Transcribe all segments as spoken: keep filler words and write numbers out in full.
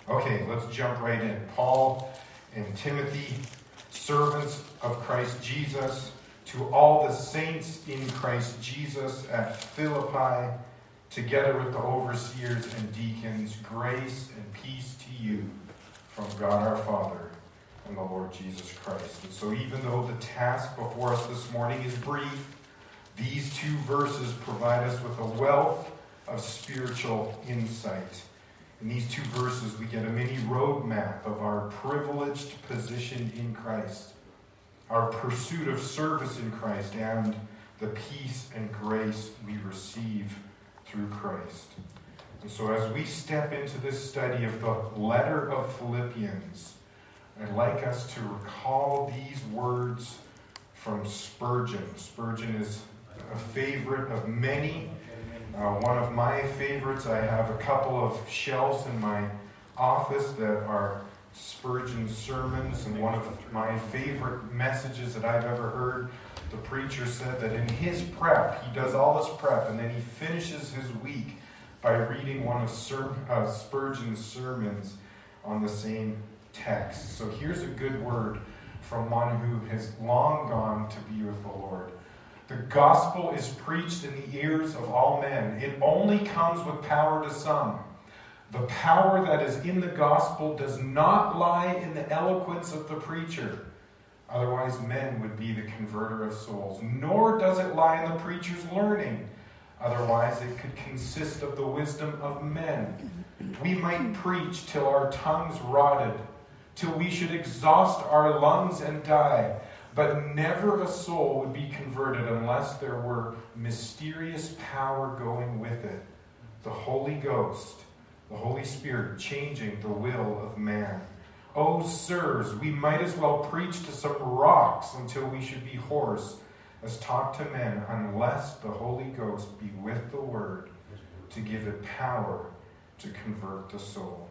Okay, let's jump right in. Paul and Timothy, servants of Christ Jesus, to all the saints in Christ Jesus at Philippi, together with the overseers and deacons, grace and peace to you from God our Father and the Lord Jesus Christ. And so even though the task before us this morning is brief, these two verses provide us with a wealth of spiritual insight. In these two verses, we get a mini roadmap of our privileged position in Christ, our pursuit of service in Christ, and the peace and grace we receive through Christ. And so as we step into this study of the letter of Philippians, I'd like us to recall these words from Spurgeon. Spurgeon is a favorite of many. Uh, one of my favorites. I have a couple of shelves in my office that are Spurgeon sermons, and one of my favorite messages that I've ever heard, the preacher said that in his prep, he does all this prep, and then he finishes his week by reading one of Sir, uh, Spurgeon's sermons on the same text. So here's a good word from one who has long gone to be with the Lord. The gospel is preached in the ears of all men. It only comes with power to some. The power that is in the gospel does not lie in the eloquence of the preacher. Otherwise, men would be the converter of souls. Nor does it lie in the preacher's learning. Otherwise, it could consist of the wisdom of men. We might preach till our tongues rotted, till we should exhaust our lungs and die. But never a soul would be converted unless there were mysterious power going with it. The Holy Ghost, the Holy Spirit, changing the will of man. Oh, sirs, we might as well preach to some rocks until we should be hoarse as talk to men, unless the Holy Ghost be with the word to give it power to convert the soul.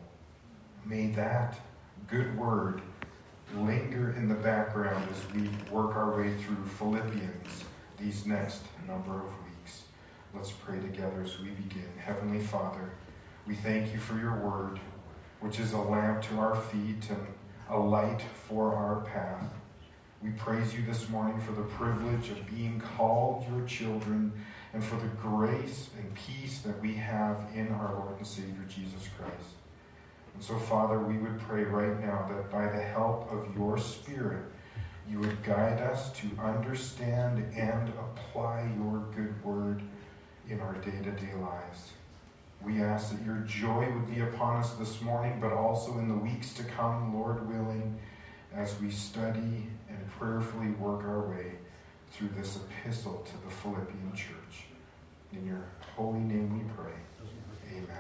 May that good word linger in the background as we work our way through Philippians these next number of weeks. Let's pray together as we begin. Heavenly Father, we thank you for your word, which is a lamp to our feet and a light for our path. We praise you this morning for the privilege of being called your children and for the grace and peace that we have in our Lord and Savior Jesus Christ. And so, Father, we would pray right now that by the help of your Spirit, you would guide us to understand and apply your good word in our day-to-day lives. We ask that your joy would be upon us this morning, but also in the weeks to come, Lord willing, as we study and prayerfully work our way through this epistle to the Philippian church. In your holy name we pray. Amen.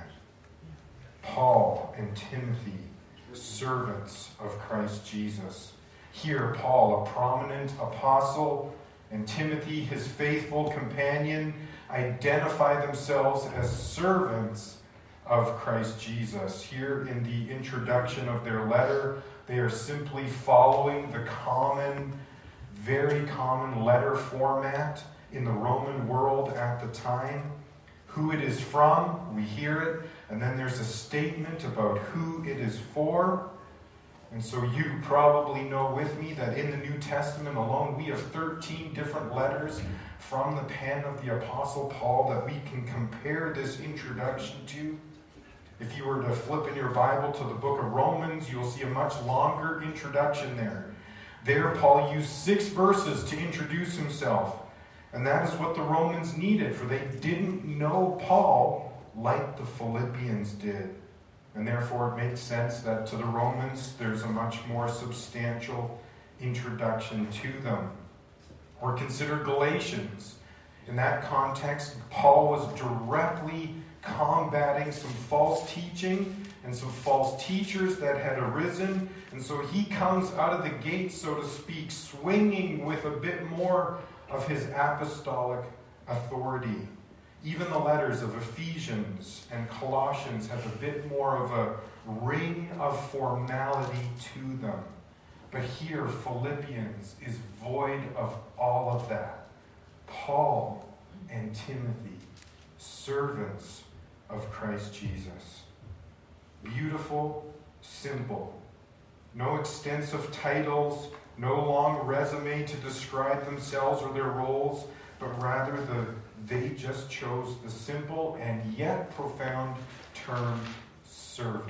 Paul and Timothy, servants of Christ Jesus. Here, Paul, a prominent apostle, and Timothy, his faithful companion, identify themselves as servants of Christ Jesus. Here in the introduction of their letter, they are simply following the common, very common letter format in the Roman world at the time. Who it is from, we hear it, and then there's a statement about who it is for. And so you probably know with me that in the New Testament alone, we have thirteen different letters from the pen of the Apostle Paul that we can compare this introduction to. If you were to flip in your Bible to the book of Romans, you'll see a much longer introduction there. There, Paul used six verses to introduce himself. And that is what the Romans needed, for they didn't know Paul like the Philippians did. And therefore it makes sense that to the Romans there's a much more substantial introduction to them. Or consider Galatians. In that context, Paul was directly combating some false teaching and some false teachers that had arisen. And so he comes out of the gate, so to speak, swinging with a bit more of his apostolic authority. Even the letters of Ephesians and Colossians have a bit more of a ring of formality to them. But here, Philippians is void of all of that. Paul and Timothy, servants of Christ Jesus. Beautiful simple. No extensive titles, no long resume to describe themselves or their roles, but rather the, they just chose the simple and yet profound term servants.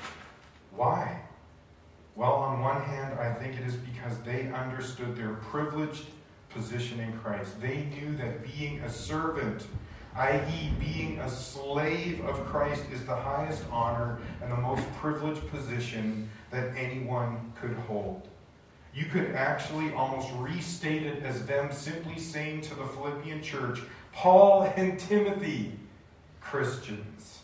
Why? Well, on one hand, I think it is because they understood their privileged position in Christ. They knew that being a servant, that is being a slave of Christ, is the highest honor and the most privileged position that anyone could hold. You could actually almost restate it as them simply saying to the Philippian church, Paul and Timothy, Christians.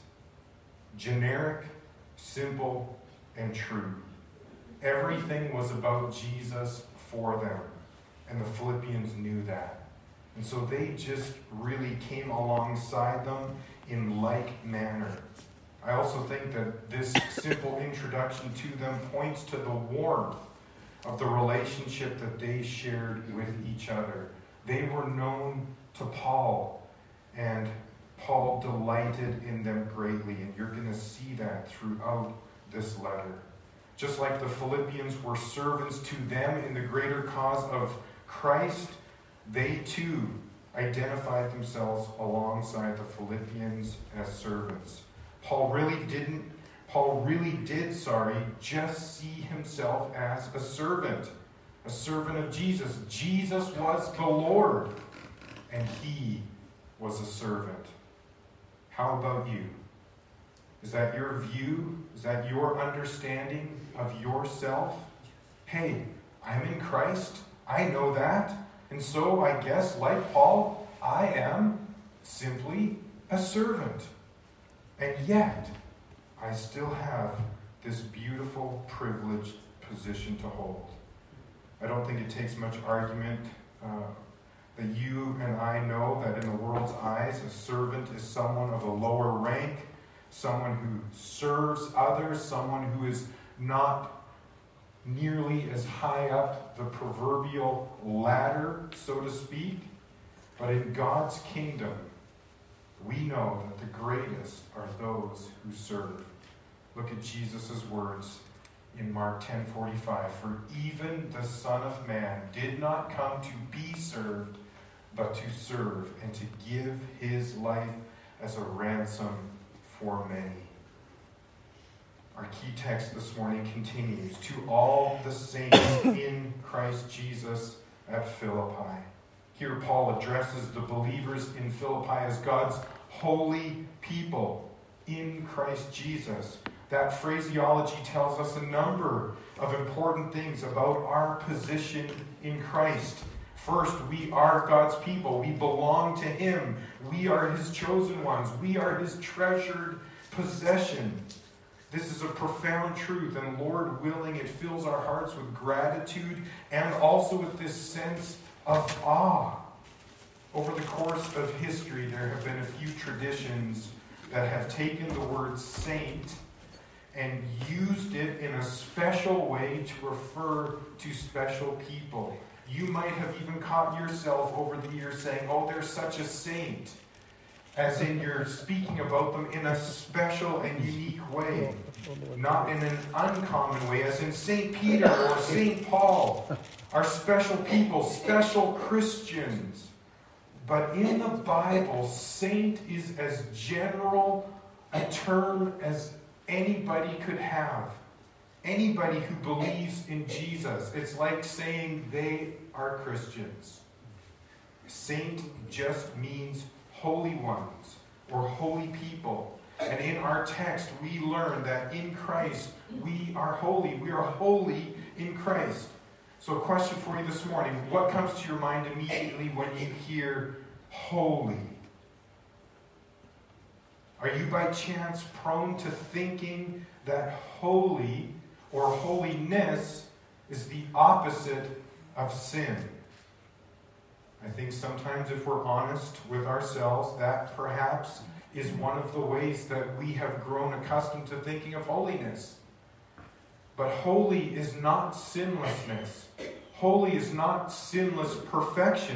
Generic, simple, and true. Everything was about Jesus for them. And the Philippians knew that. And so they just really came alongside them in like manner. I also think that this simple introduction to them points to the warmth of the relationship that they shared with each other. They were known to Paul, and Paul delighted in them greatly. And you're going to see that throughout this letter. Just like the Philippians were servants to them in the greater cause of Christ, they too identified themselves alongside the Philippians as servants. Paul really didn't, Paul really did, sorry, just see himself as a servant, a servant of Jesus. Jesus was the Lord, and he was a servant. How about you? Is that your view? Is that your understanding of yourself? Hey, I'm in Christ. I know that. And so I guess, like Paul, I am simply a servant. And yet, I still have this beautiful, privileged position to hold. I don't think it takes much argument uh, that you and I know that in the world's eyes, a servant is someone of a lower rank, someone who serves others, someone who is not nearly as high up the proverbial ladder, so to speak. But in God's kingdom, we know that the greatest are those who serve. Look at Jesus' words in Mark ten forty-five. For even the Son of Man did not come to be served, but to serve and to give his life as a ransom for many. Our key text this morning continues. To all the saints in Christ Jesus at Philippi. Here Paul addresses the believers in Philippi as God's holy people in Christ Jesus. That phraseology tells us a number of important things about our position in Christ. First, we are God's people. We belong to him. We are his chosen ones. We are his treasured possession. This is a profound truth, and Lord willing, it fills our hearts with gratitude and also with this sense of awe. Over the course of history, there have been a few traditions that have taken the word saint and used it in a special way to refer to special people. You might have even caught yourself over the years saying, oh, they're such a saint, as in you're speaking about them in a special and unique way, not in an uncommon way, as in Saint Peter or Saint Paul are special people, special Christians. But in the Bible, saint is as general a term as anybody could have. Anybody who believes in Jesus. It's like saying they are Christians. Saint just means holy ones or holy people. And in our text, we learn that in Christ, we are holy. We are holy in Christ. So a question for you this morning. What comes to your mind immediately when you hear holy? Are you by chance prone to thinking that holy or holiness is the opposite of sin? I think sometimes if we're honest with ourselves, that perhaps is one of the ways that we have grown accustomed to thinking of holiness. But holy is not sinlessness. Holy is not sinless perfection.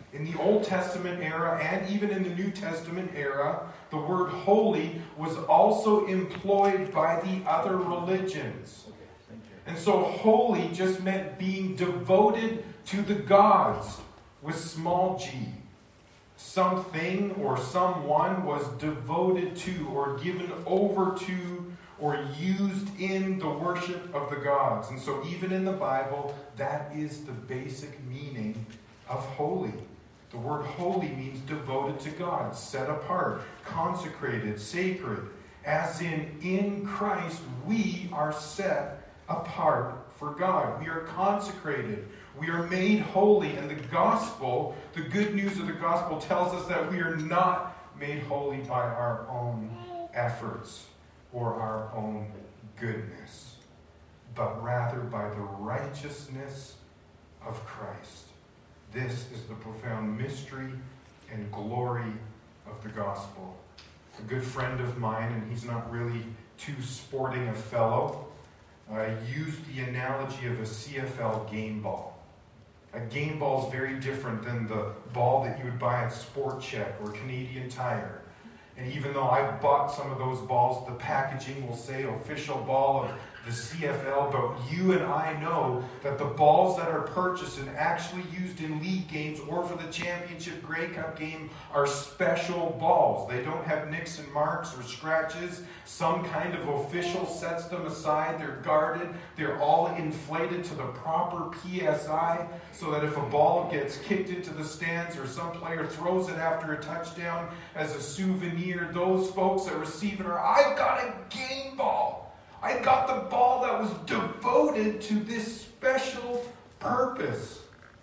In the Old Testament era and even in the New Testament era, the word holy was also employed by the other religions. And so holy just meant being devoted to the gods with small g. Something or someone was devoted to or given over to or used in the worship of the gods. And so even in the Bible, that is the basic meaning of holy. The word holy means devoted to God, set apart, consecrated, sacred. As in, in Christ, we are set apart for God. We are consecrated. We are made holy. And the gospel, the good news of the gospel tells us that we are not made holy by our own efforts or our own goodness, but rather by the righteousness of Christ. This is the profound mystery and glory of the gospel. A good friend of mine, and he's not really too sporting a fellow, uh, used the analogy of a C F L game ball. A game ball is very different than the ball that you would buy at Sport Check or Canadian Tire. And even though I've bought some of those balls, the packaging will say official ball of the C F L, but you and I know that the balls that are purchased and actually used in league games or for the championship Grey Cup game are special balls. They don't have nicks and marks or scratches. Some kind of official sets them aside. They're guarded. They're all inflated to the proper P S I so that if a ball gets kicked into the stands or some player throws it after a touchdown as a souvenir, those folks that receive it are, I've got a game ball. I got the ball that was devoted to this special purpose.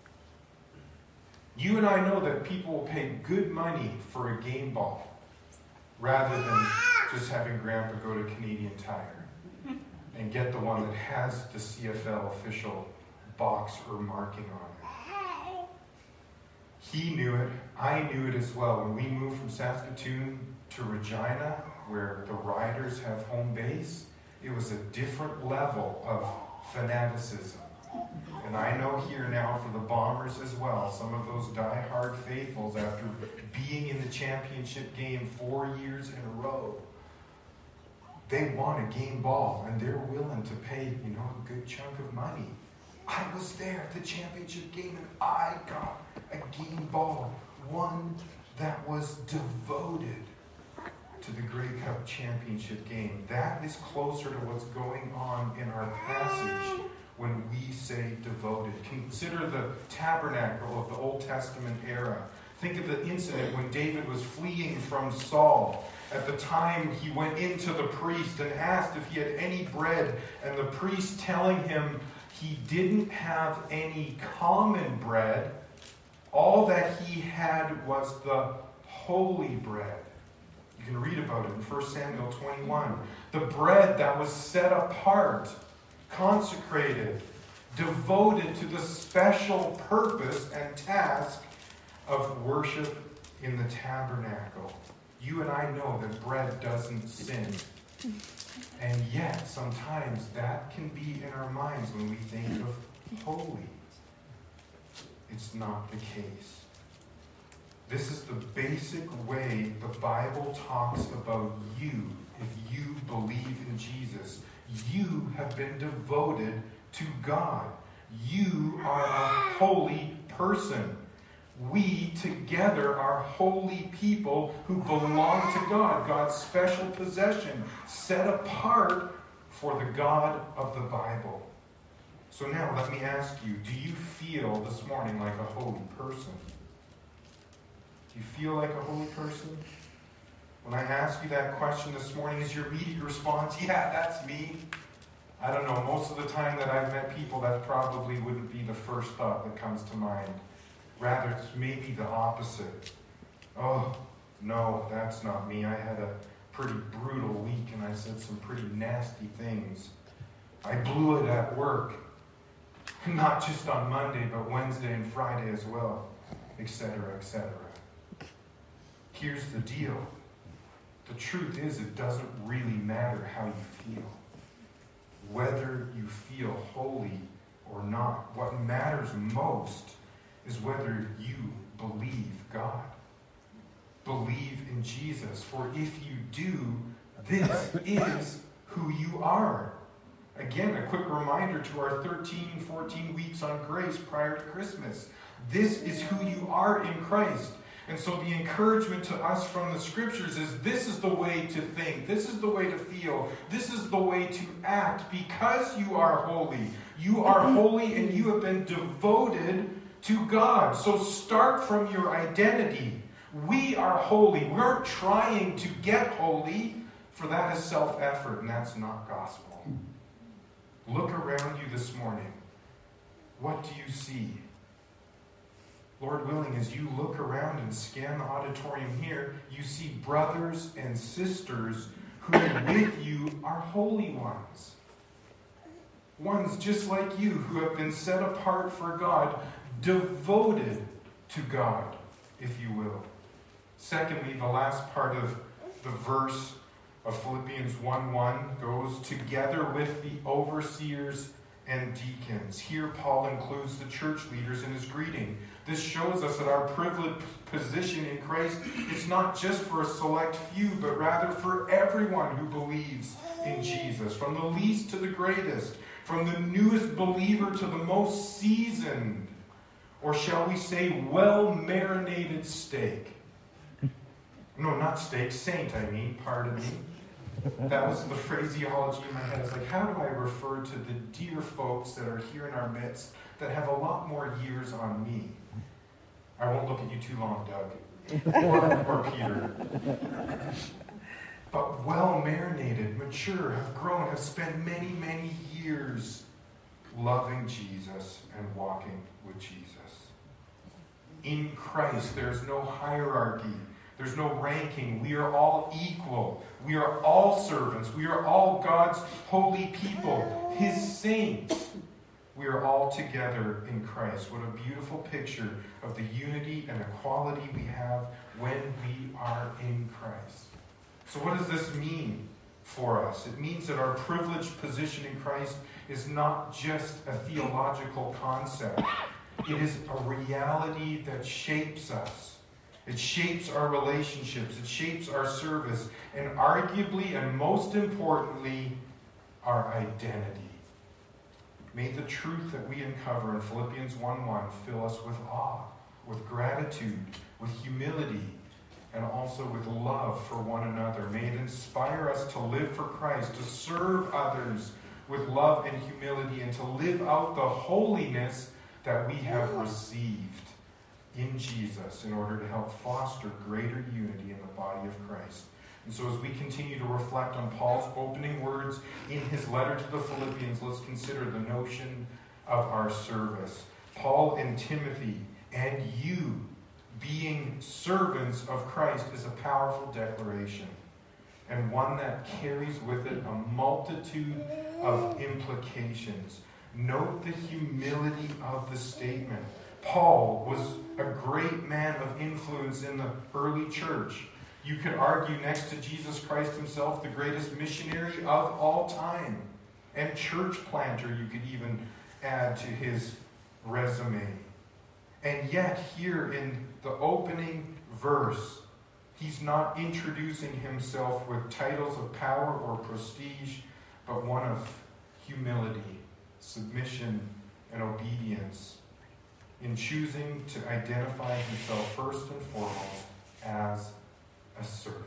You and I know that people will pay good money for a game ball rather than just having Grandpa go to Canadian Tire and get the one that has the C F L official box or marking on it. He knew it. I knew it as well. When we moved from Saskatoon to Regina, where the Riders have home base, it was a different level of fanaticism. And I know here now for the Bombers as well, some of those die-hard faithfuls, after being in the championship game four years in a row, they want a game ball, and they're willing to pay, you know, a good chunk of money. I was there at the championship game, and I got a game ball, one that was devoted to the Grey Cup championship game. That is closer to what's going on in our passage when we say devoted. Consider the tabernacle of the Old Testament era. Think of the incident when David was fleeing from Saul. At the time, he went into the priest and asked if he had any bread, and the priest telling him he didn't have any common bread. All that he had was the holy bread. You can read about it in First Samuel twenty-one. The bread that was set apart, consecrated, devoted to the special purpose and task of worship in the tabernacle. You and I know that bread doesn't sin. And yet, sometimes that can be in our minds when we think of holy. It's not the case. This is the basic way the Bible talks about you. If you believe in Jesus, you have been devoted to God. You are a holy person. We together are holy people who belong to God, God's special possession, set apart for the God of the Bible. So now let me ask you, do you feel this morning like a holy person? Do you feel like a holy person? When I ask you that question this morning, is your immediate response, yeah, that's me? I don't know, most of the time that I've met people, that probably wouldn't be the first thought that comes to mind. Rather, it's maybe the opposite. Oh, no, that's not me. I had a pretty brutal week and I said some pretty nasty things. I blew it at work. Not just on Monday, but Wednesday and Friday as well, et cetera, et cetera. Here's the deal. The truth is, it doesn't really matter how you feel. Whether you feel holy or not. What matters most is whether you believe God. Believe in Jesus. For if you do, this is who you are. Again, a quick reminder to our thirteen, fourteen weeks on grace prior to Christmas. This is who you are in Christ. And so the encouragement to us from the scriptures is this is the way to think. This is the way to feel. This is the way to act because you are holy. You are holy and you have been devoted to God. So start from your identity. We are holy. We aren't trying to get holy, for that is self-effort, and that's not gospel. Look around you this morning. What do you see? Lord willing, as you look around and scan the auditorium here, you see brothers and sisters who with you are holy ones. Ones just like you who have been set apart for God, devoted to God, if you will. Secondly, the last part of the verse of Philippians one one goes together with the overseers and deacons. Here Paul includes the church leaders in his greeting. This shows us that our privileged position in Christ is not just for a select few, but rather for everyone who believes in Jesus, from the least to the greatest, from the newest believer to the most seasoned, or shall we say well-marinated steak. No, not steak, saint, I mean, pardon me. That was the phraseology in my head. It's like, how do I refer to the dear folks that are here in our midst that have a lot more years on me? I won't look at you too long, Doug. Or, or Peter. But well-marinated, mature, have grown, have spent many, many years loving Jesus and walking with Jesus. In Christ, there's no hierarchy. There's no ranking. We are all equal. We are all servants. We are all God's holy people, His saints. We are all together in Christ. What a beautiful picture of the unity and equality we have when we are in Christ. So what does this mean for us? It means that our privileged position in Christ is not just a theological concept. It is a reality that shapes us. It shapes our relationships. It shapes our service. And arguably, and most importantly, our identity. May the truth that we uncover in Philippians one one fill us with awe, with gratitude, with humility, and also with love for one another. May it inspire us to live for Christ, to serve others with love and humility, and to live out the holiness that we have received in Jesus in order to help foster greater unity in the body of Christ. And so as we continue to reflect on Paul's opening words in his letter to the Philippians, let's consider the notion of our service. Paul and Timothy and you being servants of Christ is a powerful declaration, and one that carries with it a multitude of implications. Note the humility of the statement. Paul was a great man of influence in the early church. You could argue next to Jesus Christ himself, the greatest missionary of all time. And church planter, you could even add to his resume. And yet here in the opening verse, he's not introducing himself with titles of power or prestige, but one of humility, submission, and obedience, in choosing to identify himself first and foremost as a servant.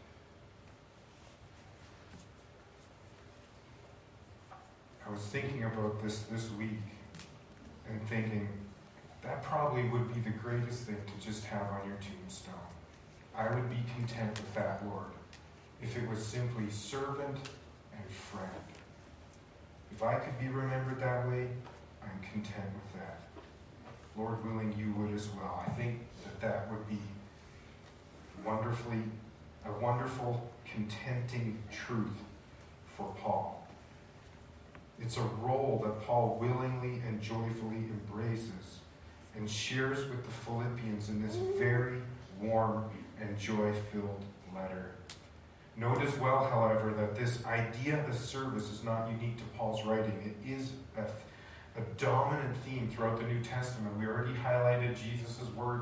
I was thinking about this this week and thinking that probably would be the greatest thing to just have on your tombstone. I would be content with that, Lord, if it was simply servant and friend. If I could be remembered that way, I'm content with that. Lord willing, you would as well. I think that that would be wonderfully, a wonderful, contenting truth for Paul. It's a role that Paul willingly and joyfully embraces and shares with the Philippians in this very warm and joy-filled letter. Note as well, however, that this idea of service is not unique to Paul's writing. It is a, a dominant theme throughout the New Testament. We already highlighted Jesus' words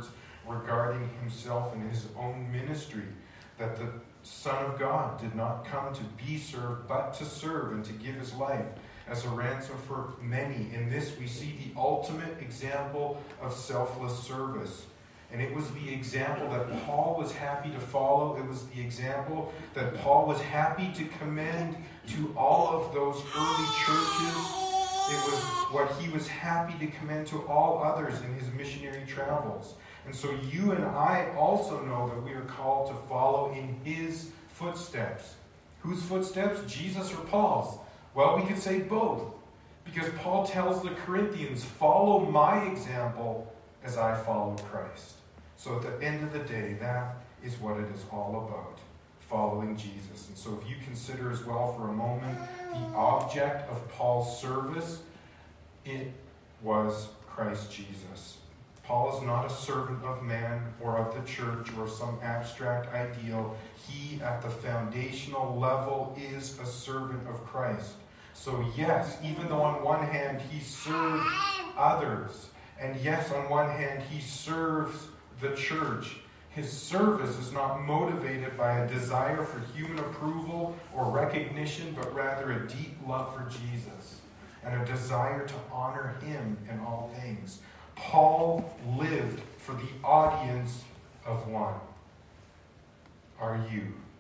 regarding himself and his own ministry, that the Son of God did not come to be served, but to serve and to give his life as a ransom for many. In this we see the ultimate example of selfless service. And it was the example that Paul was happy to follow. It was the example that Paul was happy to commend to all of those early churches. It was what he was happy to commend to all others in his missionary travels. And so you and I also know that we are called to follow in his footsteps. Whose footsteps? Jesus or Paul's? Well, we could say both. Because Paul tells the Corinthians, follow my example as I follow Christ. So at the end of the day, that is what it is all about, following Jesus. And so if you consider as well for a moment the object of Paul's service, it was Christ Jesus. Paul is not a servant of man or of the church or some abstract ideal. He, at the foundational level, is a servant of Christ. So yes, even though on one hand he served others, and yes, on one hand he serves the church, his service is not motivated by a desire for human approval or recognition, but rather a deep love for Jesus and a desire to honor him in all things. Paul lived for the audience of one. Are you?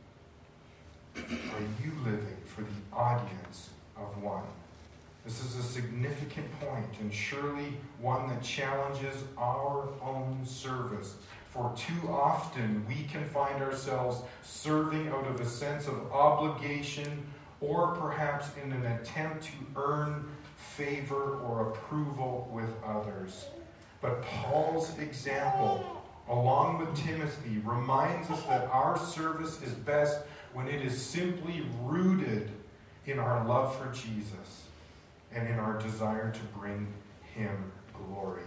Are you living for the audience of one? This is a significant point, and surely one that challenges our own service. For too often we can find ourselves serving out of a sense of obligation, or perhaps in an attempt to earn favor or approval with others. But Paul's example, along with Timothy, reminds us that our service is best when it is simply rooted in our love for Jesus and in our desire to bring him glory.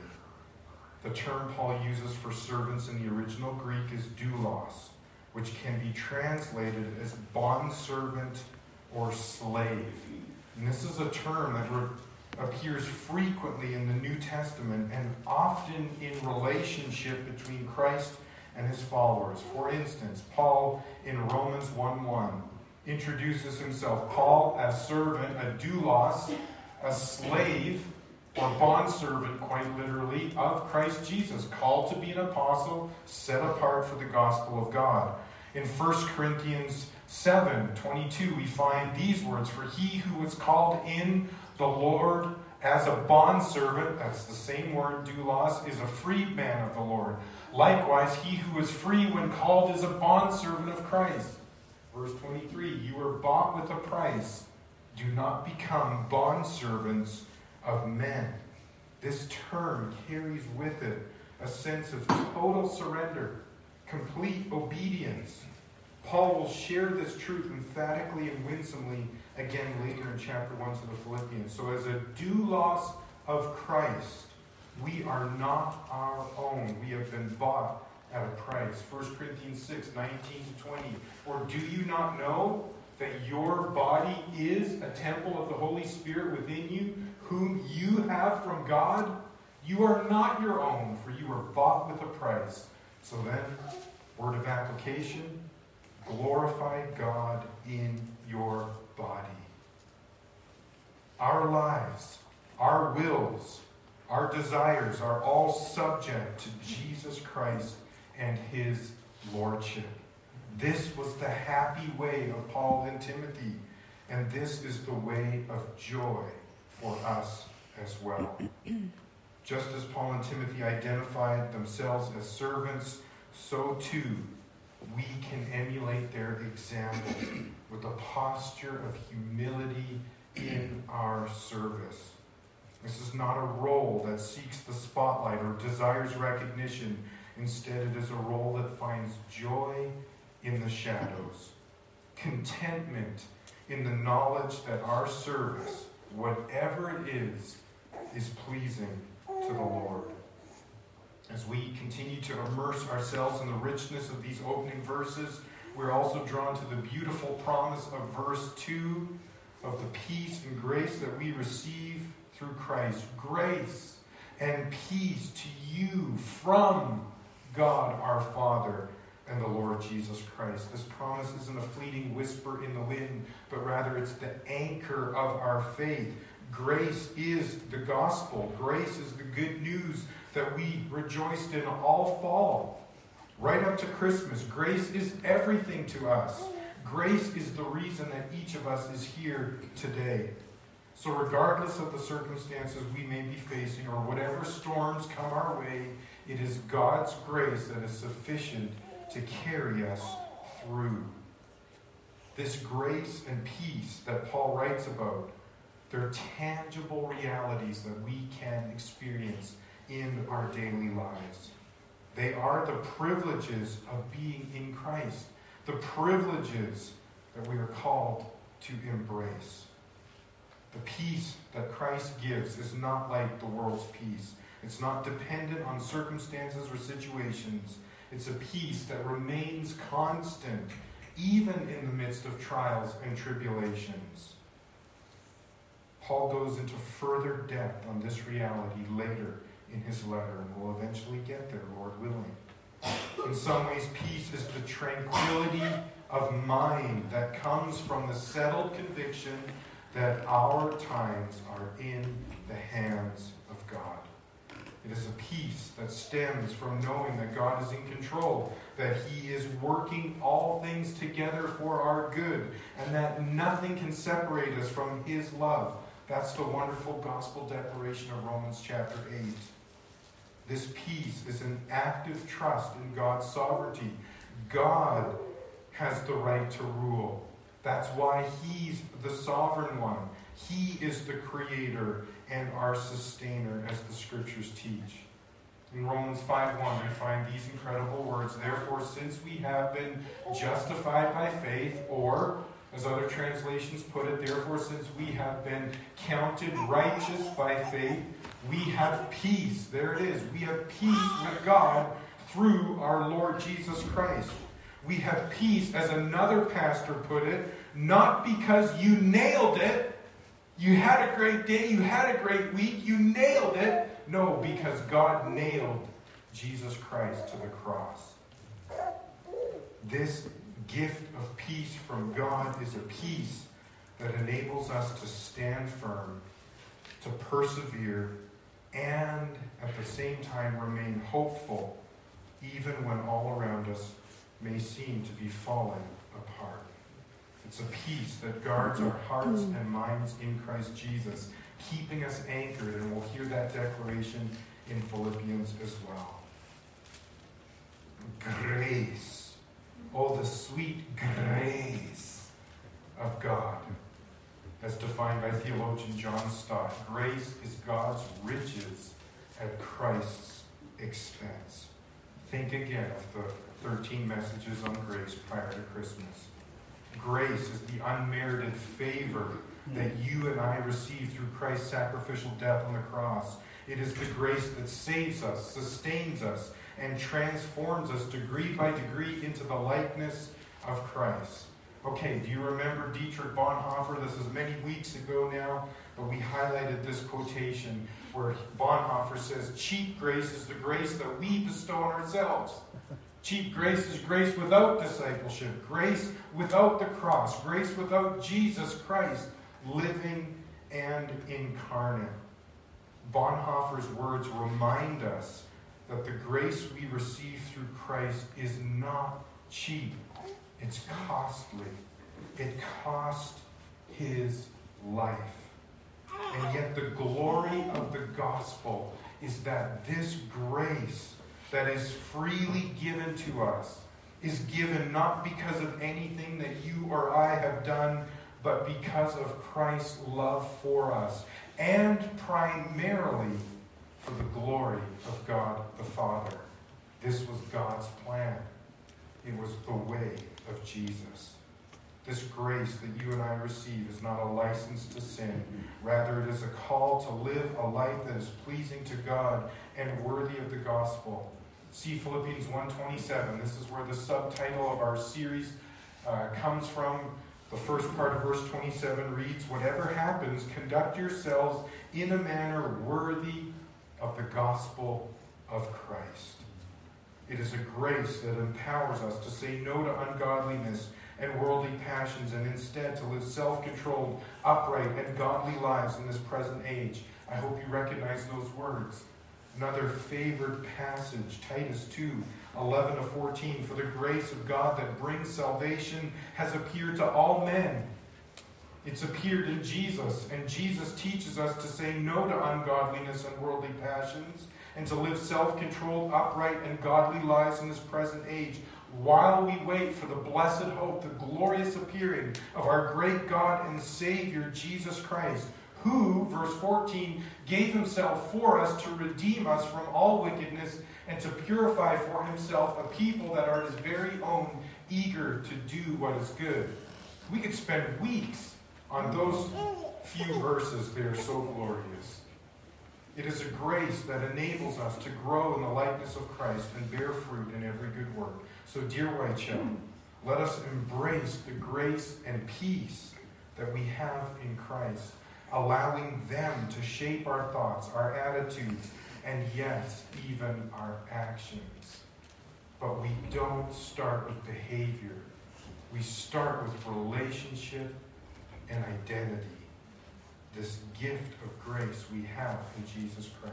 The term Paul uses for servants in the original Greek is doulos, which can be translated as bondservant or slave. And this is a term that re- appears frequently in the New Testament and often in relationship between Christ and his followers. For instance, Paul in Romans one one introduces himself, Paul as servant, a doulos, a slave or bondservant, quite literally, of Christ Jesus, called to be an apostle, set apart for the gospel of God. In First Corinthians seven twenty-two, we find these words, for he who was called in the Lord as a bondservant, that's the same word, doulos, is a freedman of the Lord. Likewise, he who is free when called is a bondservant of Christ. Verse twenty-three, you were bought with a price. Do not become bondservants of men. This term carries with it a sense of total surrender, complete obedience. Paul will share this truth emphatically and winsomely again later in chapter one to the Philippians. So as a doulos of Christ, we are not our own. We have been bought at a price. First Corinthians six nineteen to twenty. Or do you not know that your body is a temple of the Holy Spirit within you, whom you have from God? You are not your own, for you were bought with a price. So then, word of application, glorify God in your body. Our lives, our wills, our desires are all subject to Jesus Christ and his lordship. This was the happy way of Paul and Timothy, and this is the way of joy for us as well. Just as Paul and Timothy identified themselves as servants, so too we can emulate their example with a posture of humility in our service. This is not a role that seeks the spotlight or desires recognition. Instead, it is a role that finds joy in the shadows, contentment in the knowledge that our service, whatever it is, is pleasing to the Lord. As we continue to immerse ourselves in the richness of these opening verses, we're also drawn to the beautiful promise of verse two of the peace and grace that we receive through Christ. Grace and peace to you from God our Father and the Lord Jesus Christ. This promise isn't a fleeting whisper in the wind, but rather it's the anchor of our faith. Grace is the gospel. Grace is the good news that we rejoiced in all fall. Right up to Christmas, grace is everything to us. Grace is the reason that each of us is here today. So regardless of the circumstances we may be facing or whatever storms come our way, it is God's grace that is sufficient to carry us through. This grace and peace that Paul writes about, they're tangible realities that we can experience in our daily lives. They are the privileges of being in Christ, the privileges that we are called to embrace. The peace that Christ gives is not like the world's peace. It's not dependent on circumstances or situations. It's a peace that remains constant, even in the midst of trials and tribulations. Paul goes into further depth on this reality later in his letter, and we'll eventually get there, Lord willing. In some ways, peace is the tranquility of mind that comes from the settled conviction that our times are in the hands of God. It is a peace that stems from knowing that God is in control, that He is working all things together for our good, and that nothing can separate us from His love. That's the wonderful gospel declaration of Romans chapter eight. This peace is an active trust in God's sovereignty. God has the right to rule. That's why He's the sovereign one. He is the creator and our sustainer, as the scriptures teach. In Romans five one, we find these incredible words. Therefore, since we have been justified by faith, or, as other translations put it, therefore, since we have been counted righteous by faith, we have peace. There it is. We have peace with God through our Lord Jesus Christ. We have peace, as another pastor put it, not because you nailed it, you had a great day, you had a great week, you nailed it. No, because God nailed Jesus Christ to the cross. This gift of peace from God is a peace that enables us to stand firm, to persevere, and at the same time remain hopeful, even when all around us may seem to be falling apart. It's a peace that guards our hearts and minds in Christ Jesus, keeping us anchored, and we'll hear that declaration in Philippians as well. Grace. Oh, the sweet grace of God. As defined by theologian John Stott, grace is God's riches at Christ's expense. Think again of the thirteen messages on grace prior to Christmas. Grace is the unmerited favor that you and I receive through Christ's sacrificial death on the cross. It is the grace that saves us, sustains us, and transforms us degree by degree into the likeness of Christ. Okay, do you remember Dietrich Bonhoeffer? This is many weeks ago now, but we highlighted this quotation where Bonhoeffer says, cheap grace is the grace that we bestow on ourselves. Cheap grace is grace without discipleship, grace without the cross, grace without Jesus Christ living and incarnate. Bonhoeffer's words remind us that the grace we receive through Christ is not cheap. It's costly. It cost His life. And yet the glory of the gospel is that this grace that is freely given to us is given not because of anything that you or I have done, but because of Christ's love for us, and primarily for the glory of God the Father. This was God's plan. It was the way of Jesus. This grace that you and I receive is not a license to sin. Rather, it is a call to live a life that is pleasing to God and worthy of the gospel. See Philippians one twenty-seven. This is where the subtitle of our series uh, comes from. The first part of verse twenty-seven reads, whatever happens, conduct yourselves in a manner worthy of the gospel of Christ. It is a grace that empowers us to say no to ungodliness and worldly passions, and instead to live self-controlled, upright, and godly lives in this present age. I hope you recognize those words. Another favored passage, Titus two, eleven to fourteen. For the grace of God that brings salvation has appeared to all men. It's appeared in Jesus, and Jesus teaches us to say no to ungodliness and worldly passions, and to live self-controlled, upright, and godly lives in this present age, while we wait for the blessed hope, the glorious appearing of our great God and Savior, Jesus Christ, who, verse fourteen, gave himself for us to redeem us from all wickedness and to purify for himself a people that are his very own, eager to do what is good. We could spend weeks on those few verses. They are so glorious. It is a grace that enables us to grow in the likeness of Christ and bear fruit in every good work. So, dear Whitechapel, let us embrace the grace and peace that we have in Christ, allowing them to shape our thoughts, our attitudes, and yes, even our actions. But we don't start with behavior. We start with relationship and identity. This gift of grace we have in Jesus Christ.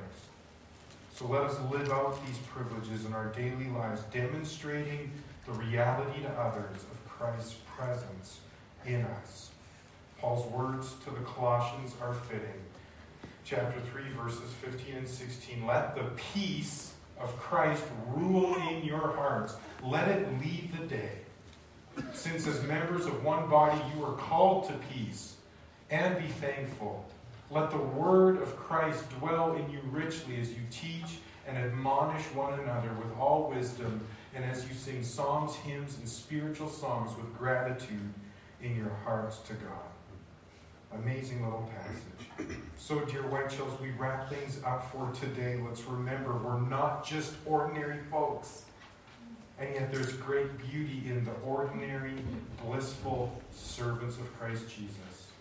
So let us live out these privileges in our daily lives, demonstrating the reality to others of Christ's presence in us. Paul's words to the Colossians are fitting. Chapter three, verses fifteen and sixteen. Let the peace of Christ rule in your hearts. Let it lead the day. Since as members of one body you are called to peace, and be thankful. Let the word of Christ dwell in you richly as you teach and admonish one another with all wisdom, and as you sing psalms, hymns, and spiritual songs with gratitude in your hearts to God. Amazing little passage. So, dear Whitechapels, we wrap things up for today. Let's remember, we're not just ordinary folks. And yet there's great beauty in the ordinary, blissful servants of Christ Jesus.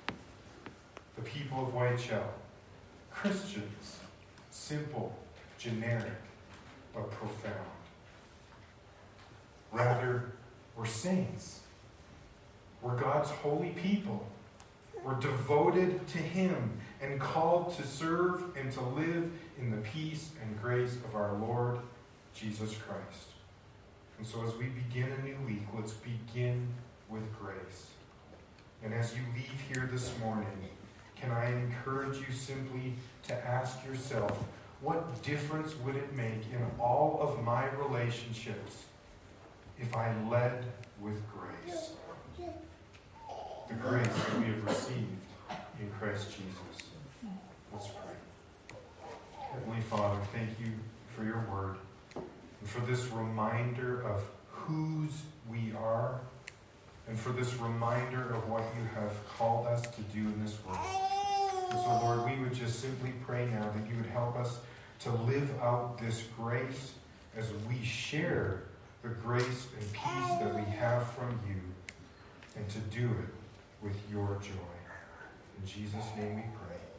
The people of Whitechapel, Christians, simple, generic, but profound. Rather, we're saints. We're God's holy people. We're devoted to Him and called to serve and to live in the peace and grace of our Lord Jesus Christ. And so as we begin a new week, let's begin with grace. And as you leave here this morning, can I encourage you simply to ask yourself, what difference would it make in all of my relationships if I led with grace? The grace that we have received in Christ Jesus. Let's pray. Heavenly Father, thank you for your word and for this reminder of whose we are and for this reminder of what you have called us to do in this world. And so, Lord, we would just simply pray now that you would help us to live out this grace as we share the grace and peace that we have from you, and to do it with your joy. In Jesus' name we pray.